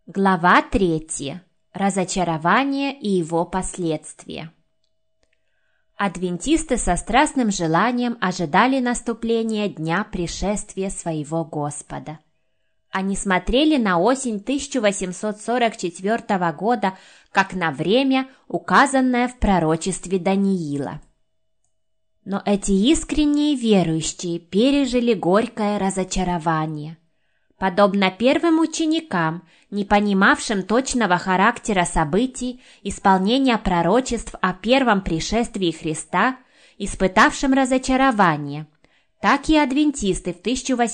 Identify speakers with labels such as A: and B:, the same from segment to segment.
A: Глава 3. Разочарование и его последствия. Адвентисты со страстным желанием ожидали наступления дня пришествия своего Господа. Они смотрели на осень 1844 года как на время, указанное в пророчестве Даниила. Но эти искренние верующие пережили горькое разочарование. Подобно первым ученикам, не понимавшим точного характера событий, исполнения пророчеств о первом пришествии Христа, испытавшим разочарование, так и адвентисты в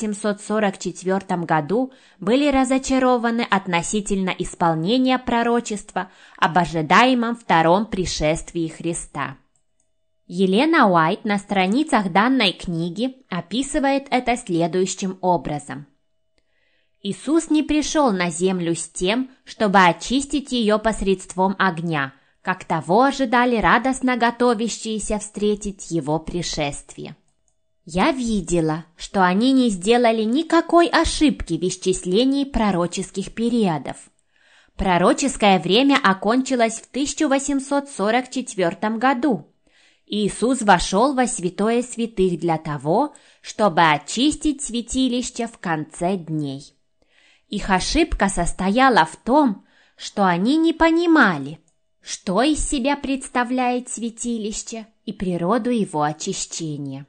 A: 1844 году были разочарованы относительно исполнения пророчества об ожидаемом втором пришествии Христа. Елена Уайт на страницах данной книги описывает это следующим образом. Иисус не пришел на землю с тем, чтобы очистить ее посредством огня, как того ожидали радостно готовящиеся встретить его пришествие. Я видела, что они не сделали никакой ошибки в исчислении пророческих периодов. Пророческое время окончилось в 1844 году. Иисус вошел во святое святых для того, чтобы очистить святилище в конце дней. Их ошибка состояла в том, что они не понимали, что из себя представляет святилище и природу его очищения.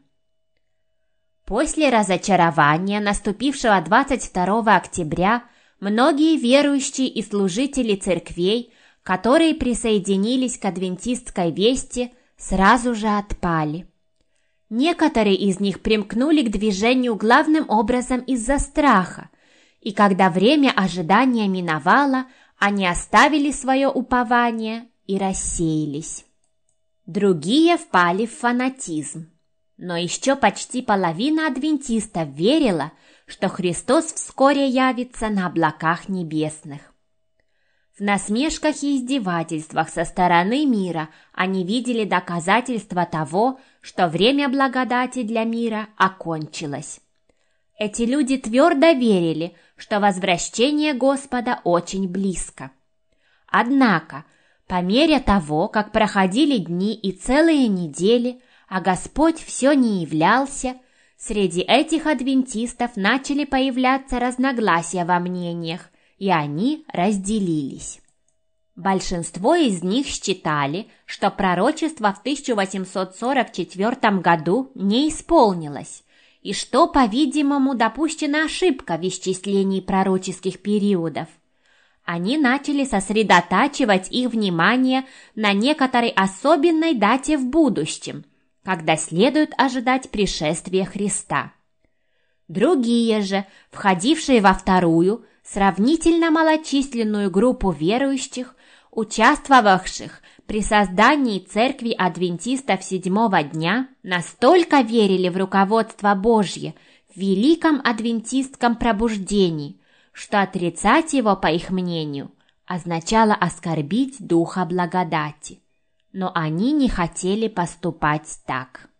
A: После разочарования, наступившего 22 октября, многие верующие и служители церквей, которые присоединились к адвентистской вести, сразу же отпали. Некоторые из них примкнули к движению главным образом из-за страха, и когда время ожидания миновало, они оставили свое упование и рассеялись. Другие впали в фанатизм. Но еще почти половина адвентистов верила, что Христос вскоре явится на облаках небесных. В насмешках и издевательствах со стороны мира они видели доказательства того, что время благодати для мира окончилось. Эти люди твердо верили, что возвращение Господа очень близко. Однако, по мере того, как проходили дни и целые недели, а Господь все не являлся, среди этих адвентистов начали появляться разногласия во мнениях, и они разделились. Большинство из них считали, что пророчество в 1844 году не исполнилось, и что, по-видимому, допущена ошибка в исчислении пророческих периодов. Они начали сосредотачивать их внимание на некоторой особенной дате в будущем, когда следует ожидать пришествия Христа. Другие же, входившие во вторую, сравнительно малочисленную группу верующих, участвовавших при создании церкви адвентистов седьмого дня, настолько верили в руководство Божье в великом адвентистском пробуждении, что отрицать его, по их мнению, означало оскорбить Духа благодати. Но они не хотели поступать так.